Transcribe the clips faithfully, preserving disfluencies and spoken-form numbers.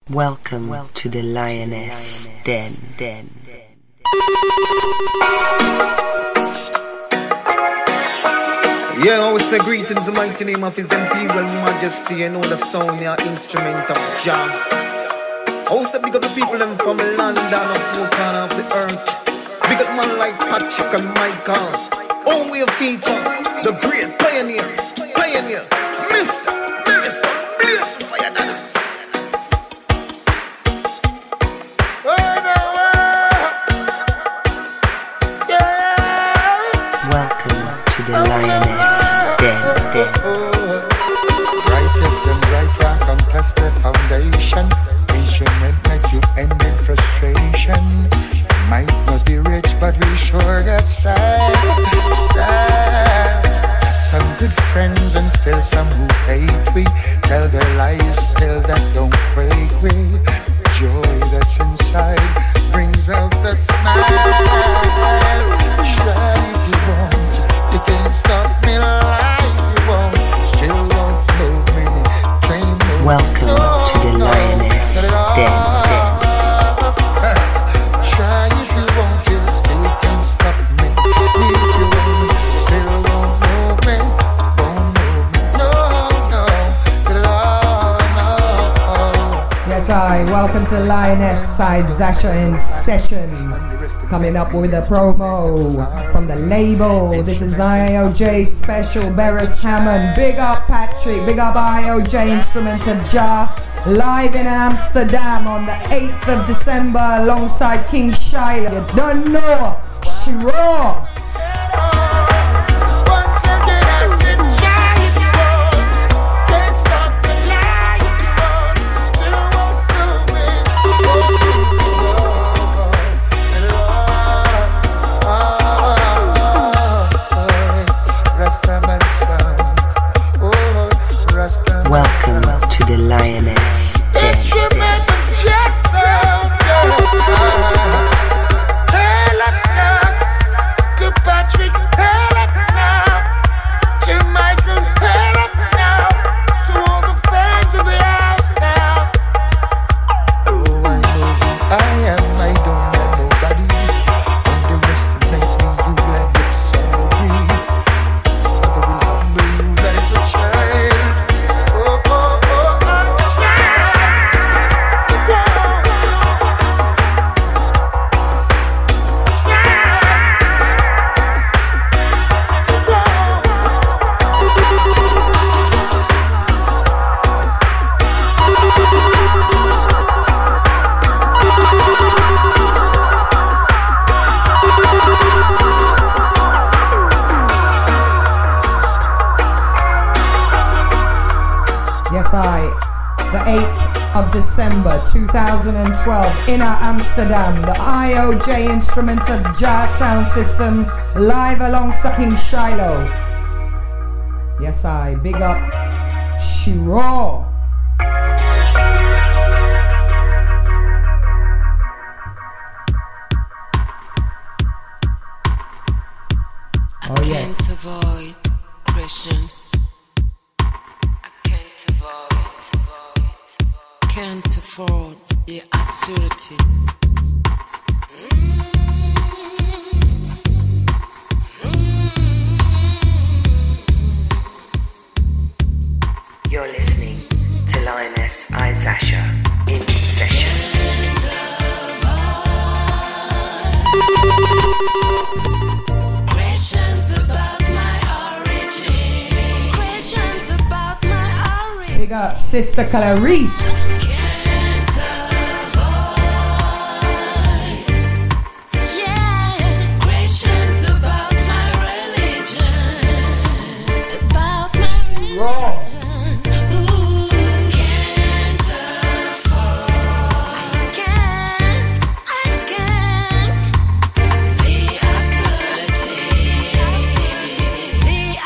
Welcome, Welcome to the Lioness, to the Lioness Den. Den. Yeah, I always say greetings in the mighty name of His Imperial Majesty. You know the sound, your instrument of Jah. I always say big up the people them from London and four corners of the earth. Big up man like Patrick and Michael. Own way of feature, the great pioneer, pioneer, Mister Miracle, Blaze Fire Dance. The Lioness Den. Den. Righteous them right can't contest the foundation. Patient make you end in frustration. Might not be rich, but we sure got style. Style. Some good friends and still some who hate we. Tell their lies, tell that don't quake we. Joy that's inside brings out that smile. Try if you want. You can't stop me like you won't. Still won't move me. Can't move me. Welcome no, to the no, Lioness Den. Den. Try if you want, you still can't stop me. If you want, still won't move me. Won't move me. No, no, no, no. Yes, I. Welcome to Lioness Side Zasha in session. Coming up with a promo from the label. This is I O J Special, Beres Hammond. Big up Patrick, big up I O J Instrument of Jah. Live in Amsterdam on the eighth of December alongside King Shiloh. You don't know, Shiro. Welcome to the Lioness Den. Instrument of Jah sound. Hail up now to Patrick. Hail up now to Michael. Hail up now to all the fans of the house now. Oh, I know who I am. I don't know nobody. Underestimate me, you let it sorry. Father will humble you like a child. Yes, I. The eighth of December two thousand twelve, Inner Amsterdam, the I O J Instruments of Jah sound system, live alongside King Shiloh. Yes, I. Big up Shiro. Oh, yes. I can't avoid Christians. Can't afford the absurdity. You're listening to Lioness Zasha in session. Questions about my origin. Questions about my origin. Big up Sister Clarice.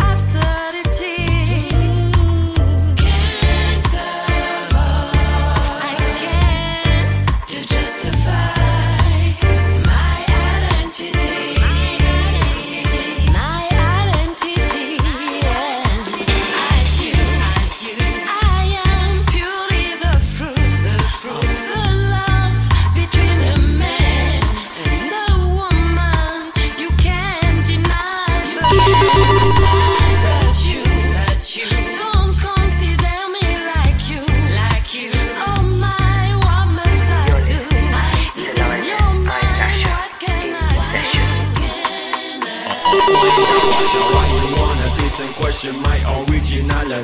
Absurdity.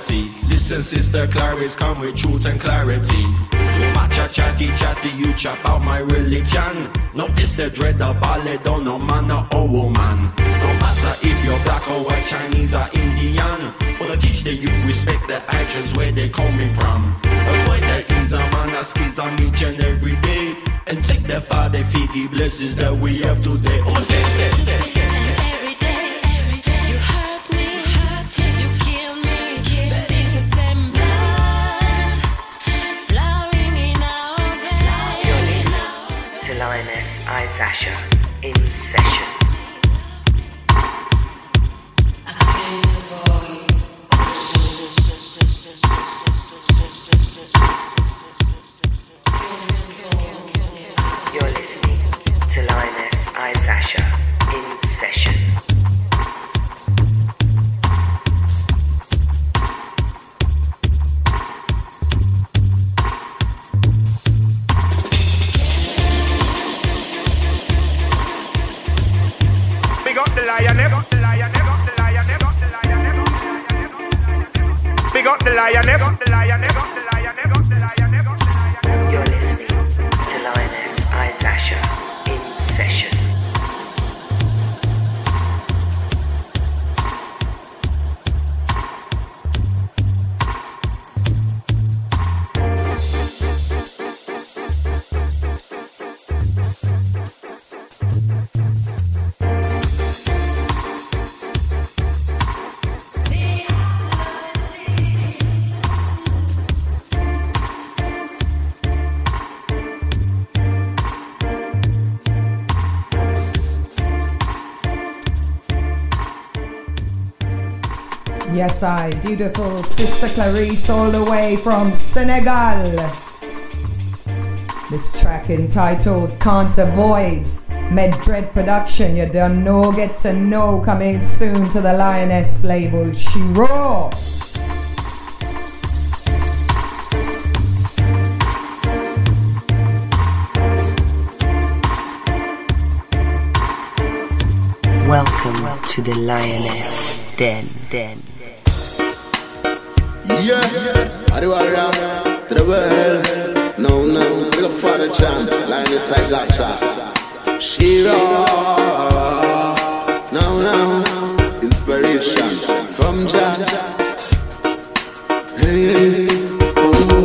quality. Listen, sister Clarice, come with truth and clarity. Too much a chatty chatty, you chop out my religion. No, it's the dread of ballet, don't no man or woman. No matter if you're black or white, Chinese or Indian. Wanna teach the youth respect the actions where they coming from. Avoid the is a man that skills on each and every day. And take the Father figgy blessings that we have today. Oh, stay, stay, stay, stay. Lioness Isasha in session. You're listening to Lioness Isasha in session. Big up the lioness. Big up the lioness. You're listening to Lioness Isasha in session. Yes, I, beautiful Sister Clarice all the way from Senegal. This track entitled Can't Avoid, Meddread production. You don't know, get to know, coming soon to the Lioness label. She raw. Welcome to the Lioness Den. Den. Yeah, I do a rap to the world. No, no, big up Father John, Lioness Isasha. She raw. Now, now, inspiration from Jah. Hey, oh.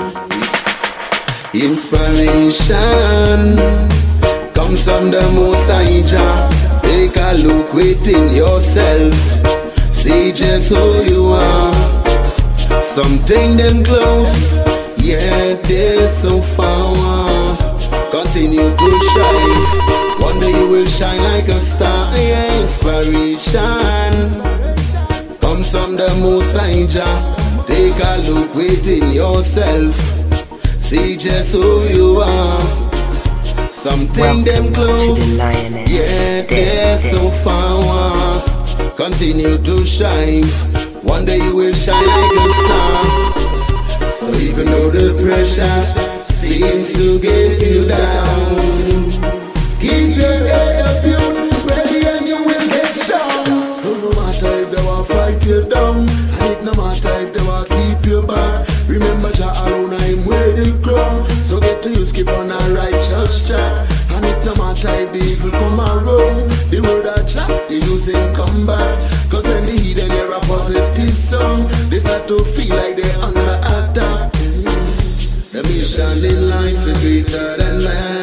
Inspiration comes from the Most High Jah. Take a look within yourself. See just who you are. Something them close, yeah, they're so far. Continue to shine. One day you will shine like a star. Yeah, inspiration comes from the Most High Jah. Take a look within yourself. See just who you are. Something them close, yeah, they're so far. Continue to shine. One day you will shine like a star. So even though the pressure seems to get you down, keep your head up, youth, ready and you will get strong. So no matter if they want fight you down, and it no matter if they want keep you back, remember Jah alone I'm where they grow. So get to use, keep on a righteous track. And it no matter if the evil come around, the word of Jah, they use him come back. Cause when they hear them hear a positive song, they start to feel like they're under attack. The mission in life is greater than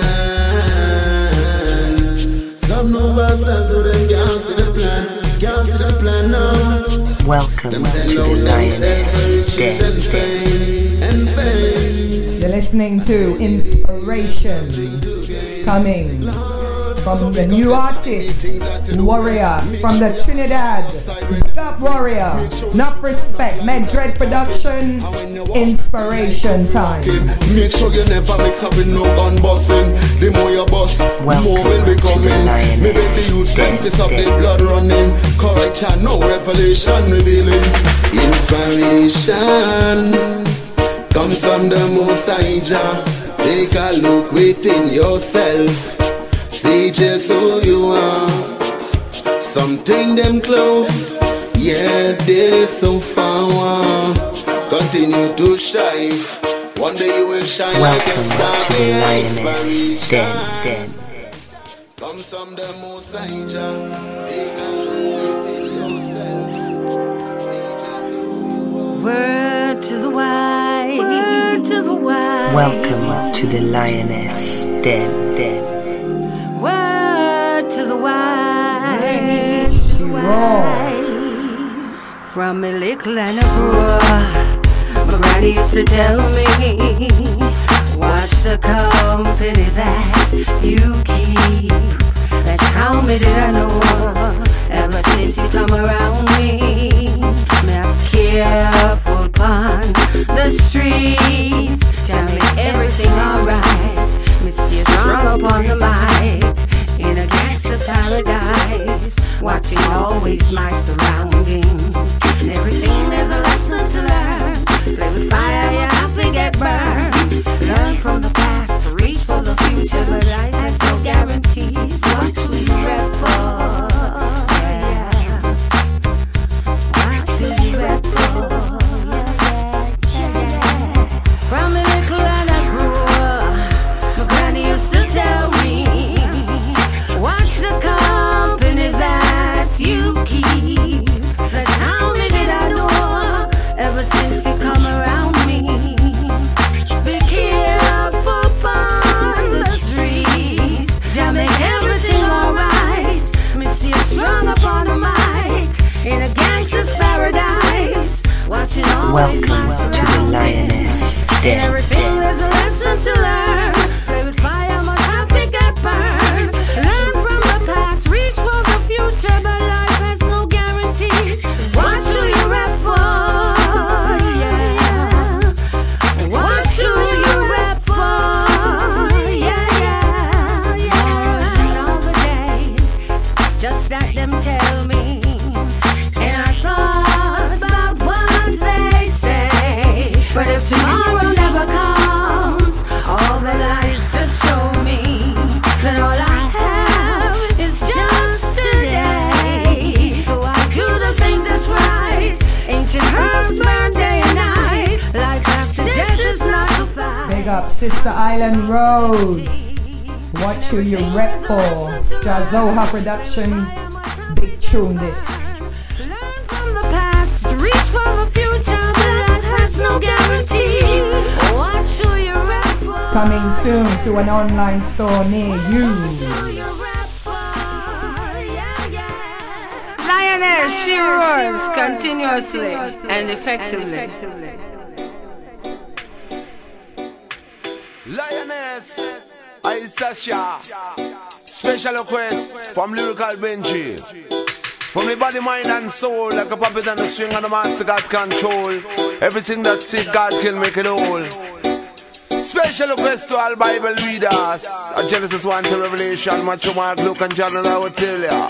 man. Some of us stand so them can't see the plan, can't see the plan now. Welcome to the Lioness Den. And fame. You're listening to Inspiration, coming from the new artist, Warrior, from the Trinidad. Big up Warrior, enough respect, Meddread production, Inspiration time. Make sure you never mix up with no gun busting. The more you bust, the more will be coming. Maybe the youth them to stop the blood running. Correction, no revelation revealing. Inspiration comes from the Most High Jah. Take a look within yourself. See just who you are. Something them close, Yeah, there's so far. Continue to strive. One day you will shine. Welcome like a star. to the Lioness Den. Den. Come some the most I take yourself. Word to the wise. Word to the wise. Welcome to the Lioness Den. Den. Word to the wise. From a little and a grower, my granny used to tell me, watch the company that you keep. That's how me did I know, ever since you come around me. Now careful upon the streets, tell me everything alright. Miss you strong upon the mic, in a gangster's paradise, watching always my surroundings. And everything there's a lesson to learn. Play with fire, you have to get burned. Learn from the past, reach for the future, but life has no guarantees. What do you rep for? Yeah. What do you rep for? Yeah, yeah, yeah. From a little and I grew up, my granny used to tell me, watch the company that you keep. That's how me did I know, ever since you come around me. Be careful upon the streets, just make everything alright. Me see you strong upon the mic, in a gangster's paradise, watching always Welcome my to the surroundings. Lioness In Den. everything there's a lesson to learn. Play with fire, must have to get burned. Learn from the past, reach for the future, but life has no guarantees. What do you rap for? Yeah. What do you rap for? Yeah, yeah, yeah. All the days, just that them tell me, and I thought about what they say. But if tomorrow never comes, all that lies to show me, then all I have is just today. So I do the things that's right. Ancient herbs burn day and night. Life after death is not a fight. Big up Sister Island Rose. What should you rep for? Jazoha Production. Big tune this. Learn from the past, reach for the future, but life has no guarantee. What should you rap for? Coming soon to an online store near you. Lioness, she roars continuously and effectively. Lioness, I Sasha. Special request from Lyrical Benji. From the body, mind and soul, like a puppet and a string and a master got control. Everything that's sick, God can make it whole. Special request to all Bible readers. A Genesis one to Revelation, Matthew, Mark, Luke and John, and I will tell ya.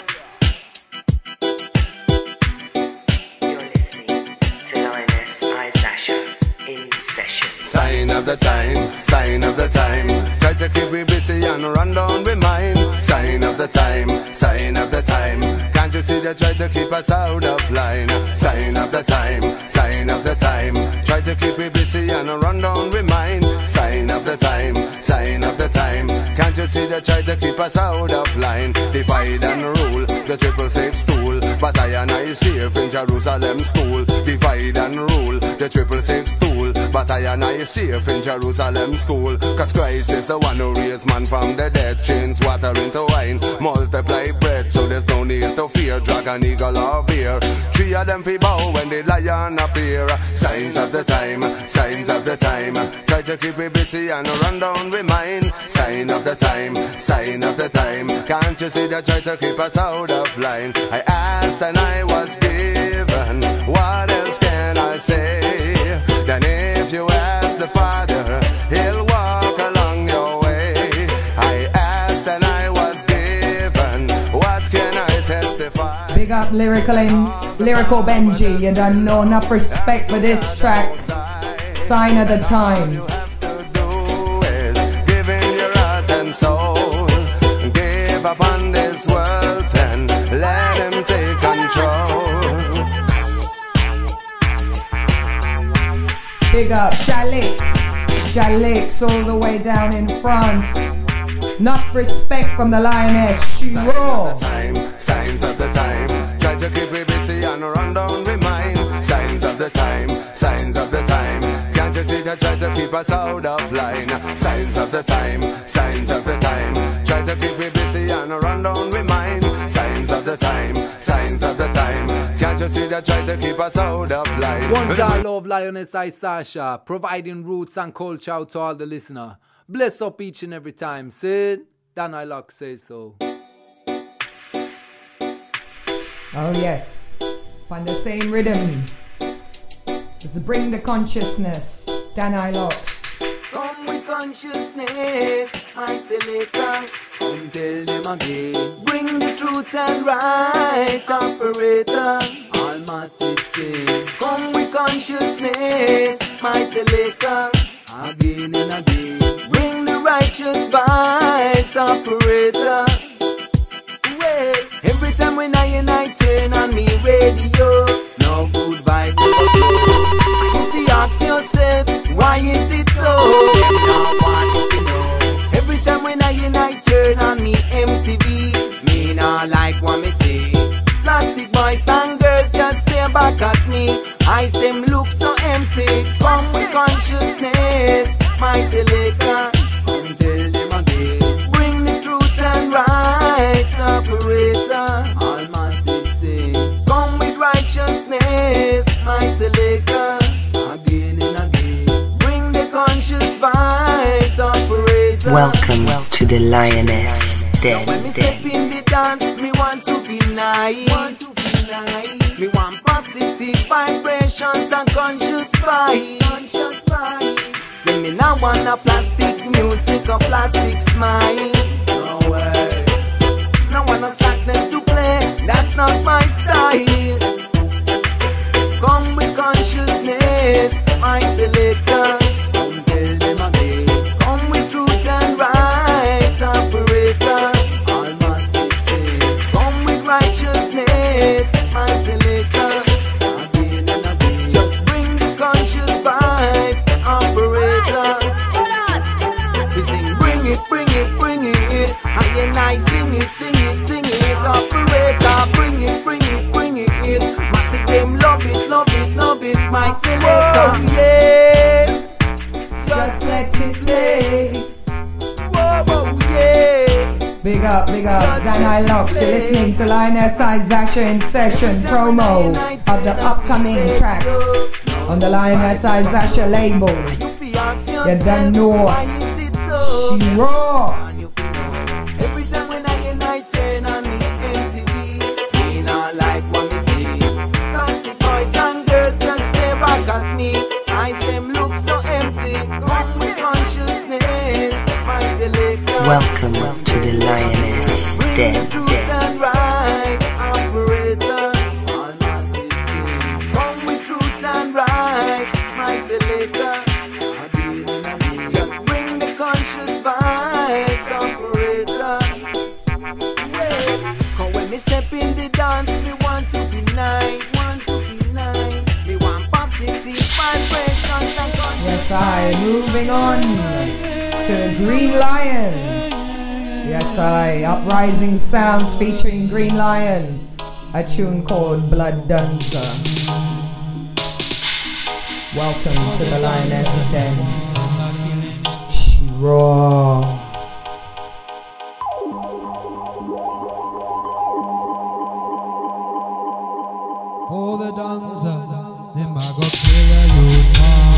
You're listening to Lioness Isasha in session. Sign of the times, sign of the times. Try to keep me busy and run down with mine. Sign of the time, sign of the time. Can't you see they try to keep us out of line? Sign of the time, sign of the time. Try to keep me busy and run down with mine. Sign of the time, sign of the time. Can't you see they try to keep us out of line? Divide and rule, the triple six tool. But I and I safe in Jerusalem school. Divide and rule, the triple six tool. But I and I safe in Jerusalem school. Cause Christ is the one who raised man from the dead. Change water into wine, multiply bread. So there's no need to fear dragon, eagle or bear. Three of them fi bow when the lion appear. Signs of the time, signs of the time. Try to keep me busy and run down with mine. Sign of the time, sign of the time. Can't you see they try to keep us out of line? I asked and I was given. What else can I say? Then if you ask the Father, He'll walk along your way. I asked and I was given. What can I testify? Big up Lyrical and Lyrical Benji. You don't know enough respect for this track. Sign of the times. Soul, give up on this world and let him take control. Big up Jalix, Jalix all the way down in France. Not respect from the lioness, she raw. Signs of the time, try to keep me busy and run down my mind. Signs of the time, signs of the time. Can't you see that try to keep us out of line? Signs of the time, signs of the time. Try to keep me busy and run down my mind. Signs of the time, signs of the time. Can't you see that try to keep us out of line? One jar love lioness I Sasha, providing roots and culture out to all the listener. Bless up each and every time. Sid, Dan I Lock says so. Oh yes, on the same rhythm. Let's bring the consciousness. Dan I Locks. Come with consciousness, my selector. Come tell them again. Bring the truth and right, operator. All massive say. Come with consciousness, my selector. Again and again. Bring the righteous vibes, operator. Wait. Every time when I and I turn on me radio, no good vibe. If you ask yourself, why is it so? Now want to know. Every time when I and I turn on me M T V, me not like what me see. Plastic boys and girls just stare back at me. Eyes them look so empty. Come with consciousness, my selector. Come tell them again. Bring the truth and right, operator. All massive say. Come with righteousness, my selector. Again and again. Bring the conscious vibes, operator. Welcome to the Lioness Den. When me step in the dance, me want to feel nice. Want to feel nice. Me want positive vibrations and conscious vibes. Conscious vibes. Then me now want a plastic music, a plastic smile. No way. No want a slackness to play. That's not my style. Come with consciousness, my selector. Come tell them again. Come with truth and right, operator. All massive say. Come with righteousness, my selector. Again and again. Just bring the conscious vibes, operator. We sing, bring it, bring it, bring it. I and I sing it, sing it, sing it, operator. Bring it, bring it, bring it. Massive them love it, love it, love it, my selector. Oh, yeah. Just let it play. Whoa, whoa, yeah. Big up, big up. Dan I Locks. You're listening to Lioness I Zasha in Session promo of the upcoming tracks on the Lioness I Zasha label. You don't know. She raw. Every time when I and I turn on me M T V, me not like what me see. Plastic boys and girls just stare back at me. Eyes them look so empty. Come with consciousness, my selector. Welcome to the Lioness Den. Truth and right, operator. All massive say. Come with truth and right, my selector. Again and again. Just bring the conscious vibes, operator. Yeah. Cause when me step in the dance, me want to feel nice. Want to feel nice. Me want positive vibrations and conscious. Yes, I. Moving on to Green Lion. Yes, I. Uprising Sounds featuring Green Lion. A tune called Blood Dancer. Welcome to the Lioness Den. She raw. For the dancer, them I go kill you, man.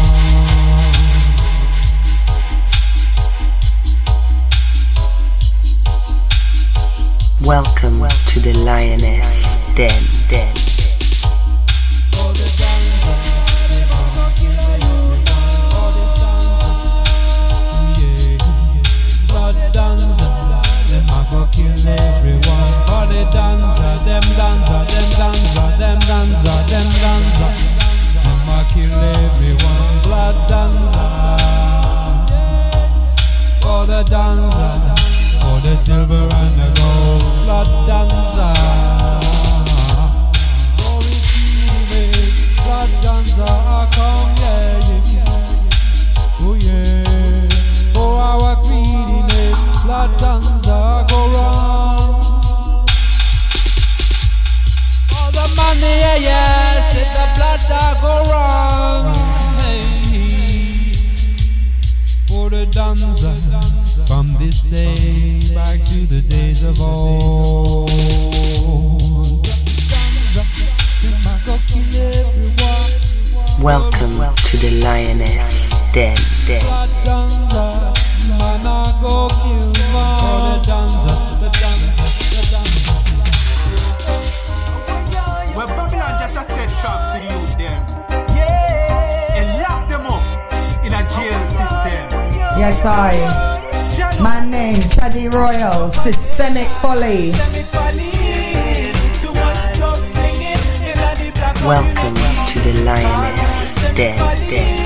Welcome to the Lioness Den. Den. For the dancer, them I go kill you, man. For this dancer, yeah. Blood dancer, them I go kill everyone. For the dancer, them dancer, them dancer, them dancer, them dancer, them I kill everyone. Blood dancer, for the dancer. For the silver and the gold, blood dancer. For his females, blood dancer, come, yeah, yeah. the dancer. From this day back to the days of old. Welcome to the Lioness Den. Den. Well, Babylon just a set trap to the youth them. Yeah. And lock them up in a jail system. Yes, I. My name, Chaddy Royal, Systemic Folly. Welcome to the Lioness Den. Den.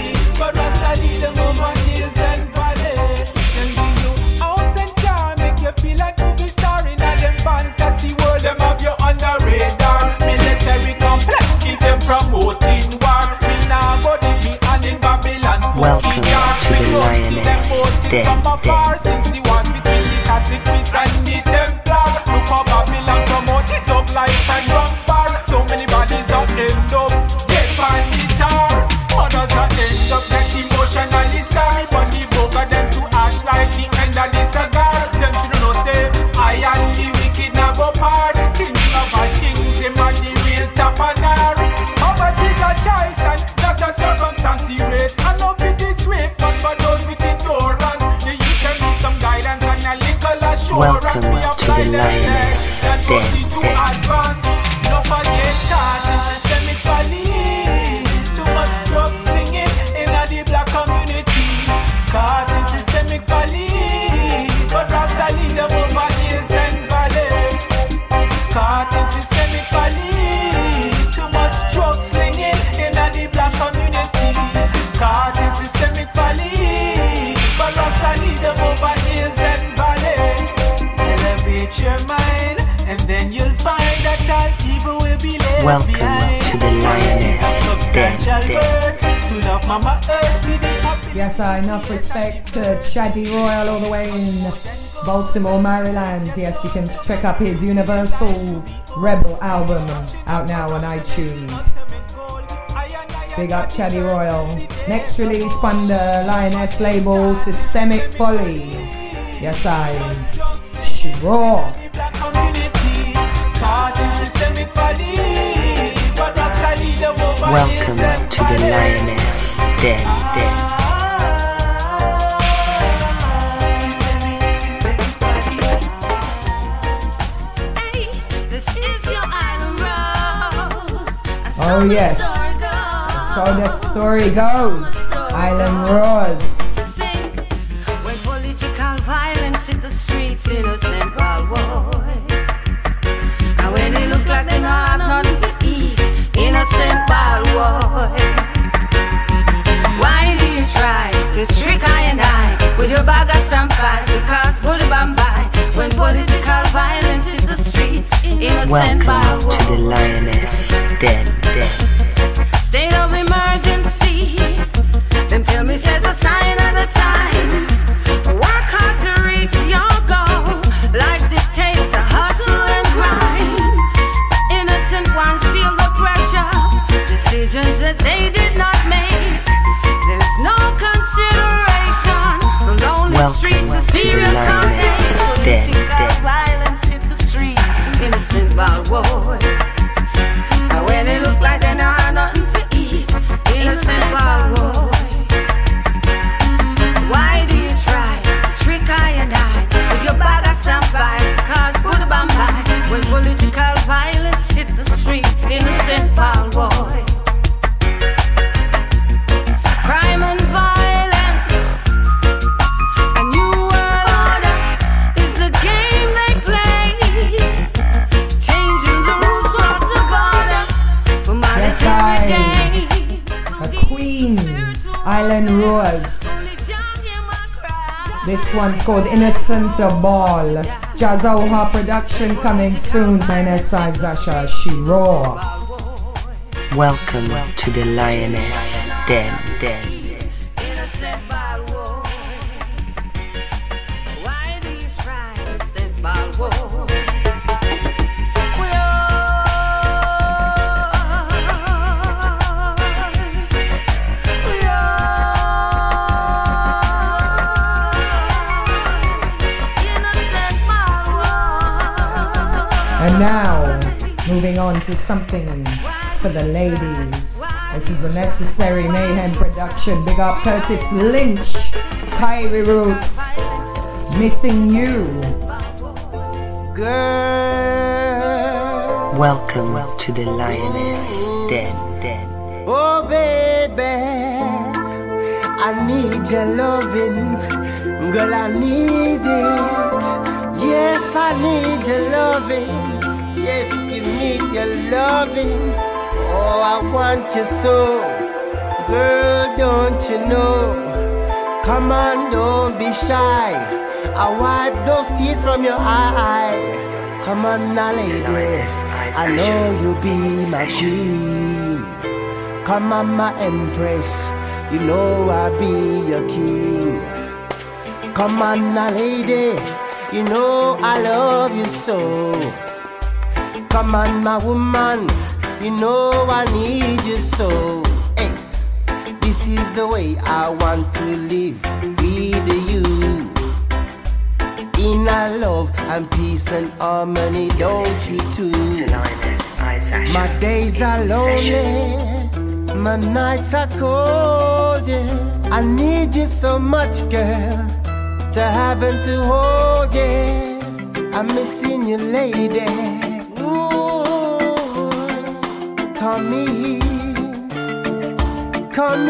Feel like movie star in a them fantasy world. Them have you on the radar. Military complex keep them promoting war. Me now go to me and in Babylon. Welcome to the Lioness Den. Since the war between the Catholic priests and the Templar. Look how Babylon promote it up life and rock bar. So many bodies are end up dead on guitar. Others are end up get emotionally scarred. But the book of them to act like the end of the cigar. Them should know say I and the wicked now go par. The king of all kings, him and the real tapanar. Poverty's a choice and not a circumstance erase. I know it this way, but for those with endurance, the youth can need some guidance and a little assurance. Welcome to the Lioness Den. Advance. No forget that it's systemic folly. Too much drug slinging in the black community. Caught in systemic folly. But Rasta lead them over hills and valleys. Caught in systemic folly. Too much drug slinging in the black community. Caught in systemic folly. But Rasta lead them over hills and valleys. Elevate your mind, and then you'll find that all evil will be left Welcome behind. to the Lioness Den. Den. To love Mama Earth with the happy. Yes, I enough respect to Chaddy Royal all the way in Baltimore, Maryland. Yes, you can check up his Universal Rebel album out now on iTunes. Big up Chaddy Royal. Next release on the Lioness label, Systemic Folly. Yes, I. Sure. Welcome to the Lioness Den. Den. Oh yes, so the story goes. Island Rose. When political violence hit the streets, innocent ball boy. And when they look like they not have nothing to eat, innocent ball boy. Why do you try to trick I and I with your bag of sampai to cause bully bambai? When political violence hit the streets, innocent ball boy. Welcome to the Lioness Den. Den. State of emergency. Them tell me says a sign of the times. Work hard to reach your goal. Life dictates a hustle and grind. Innocent ones feel the pressure. Decisions that they did not make. There's no consideration. The lonely Welcome streets are to the serious Lioness Den. Den. Violence hit the streets. Innocent ball boy. And when they look like they not have nothing to eat, innocent ball boy. Why do you try to trick I and I with your bag of sampai? Cause put a bambai. When political violence hit the streets, innocent ball boy. Crime and violence, a new world order is the game they play. Changing the rules across the border for my Yes, I. The Queen, Island Rose. This one's called Innocent Ball. Jazzoha production coming soon. Lioness I Zasha Shiro. Welcome to the Lioness Den. Den. Why do you try to send ball boy? now, moving on to something for the ladies. This is a Necessary Mayhem production. Big up Curtis Lynch, Kyrie Roots, Missing You. Girl, welcome to the Lioness Den. Den. Oh baby, I need your loving. Girl, I need it. Yes, I need your loving. Yes, give me your loving. Oh, I want you so. Girl, don't you know? Come on, don't be shy. I wipe those tears from your eye. Come on now, lady, I know you'll be my queen. Come on, my empress, you know I'll be your king. Come on now, lady, you know I love you so. Come on, my woman, you know I need you so. Hey, this is the way I want to live with you. In our love and peace and harmony, don't you too? My days are lonely, my nights are cold, yeah. I need you so much, girl, to having to hold you. I'm missing you, lady. Come in, come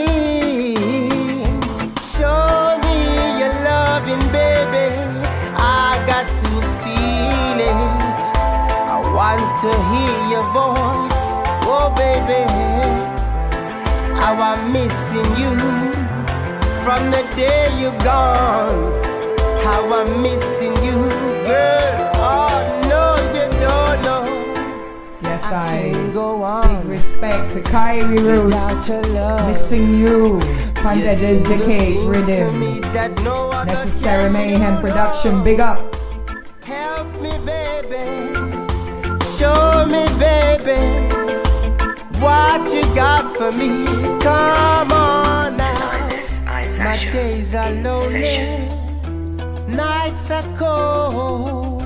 in, show me your loving, baby. I got to feel it. I want to hear your voice, oh baby. How I'm missing you from the day you're gone. How I'm missing you, girl. Oh no, you don't know. Yes, I, I go on. Big respect to Kyrie Roots, Missing You, Panda Dedicate Rhythm, Necessary Mayhem production, big up. Help me, baby. Show me, baby, what you got for me. Come on now. My days are lonely, nights are cold,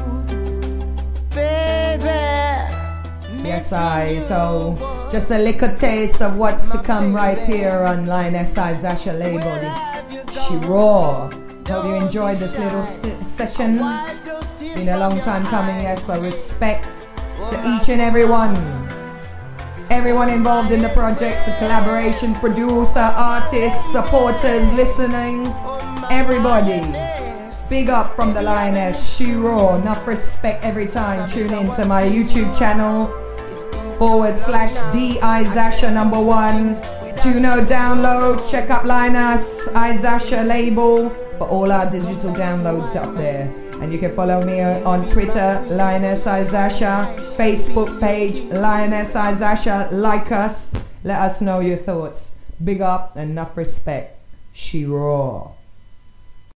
baby. Yes, I. So, just a little taste of what's to come right here on Lioness I Zasha label. She Raw. Hope you enjoyed this little se- session. Been a long time coming, yes, but respect to each and every one. Everyone involved in the projects, the collaboration, producer, artists, supporters, listening, everybody. Big up from the Lioness, She Raw. Enough respect every time. Tune in to my YouTube channel. Forward slash D I Zasha number one. Juno download. Check up Lioness I Zasha label for all our digital downloads up there. And you can follow me on Twitter, Lioness I Zasha. Facebook page, Lioness I Zasha. Like us. Let us know your thoughts. Big up and enough respect. She Raw.